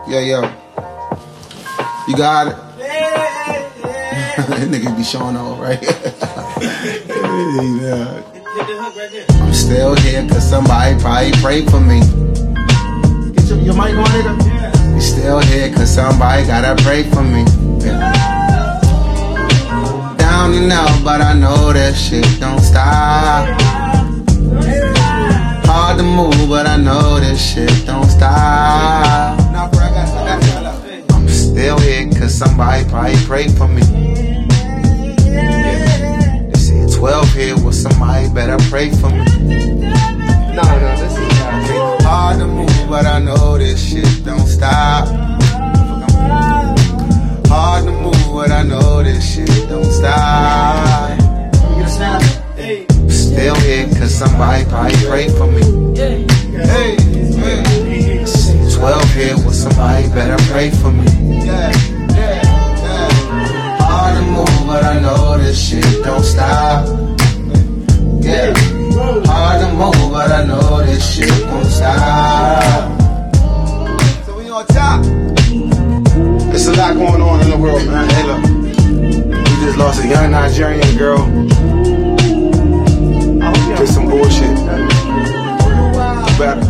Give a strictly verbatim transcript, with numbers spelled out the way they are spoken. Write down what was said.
Yeah, yo. You got it? Niggas be showing off, right? Yeah. I'm still here cause somebody probably prayed for me. Get your, your mic on, nigga? Yeah. You still here cause somebody gotta pray for me. Yeah. Down and out, but I know that shit don't stop. Hard to move, but I know this shit don't stop. I'm still here cause somebody probably prayed for me. Yeah. They said twelve here, well somebody better pray for me. No, no, this is not hard to move, but I know this shit don't stop. Hard to move, but I know this shit don't stop. Still here cause somebody probably prayed for me. Hey, hey. twelve here, well somebody better pray for me. Yeah, yeah, yeah. Hard to move, but I know this shit don't stop. Yeah, hard to move, but I know this shit won't stop. So we on top. There's a lot going on in the world, man. Hey, look, we just lost a young Nigerian girl. Just some bullshit. You better.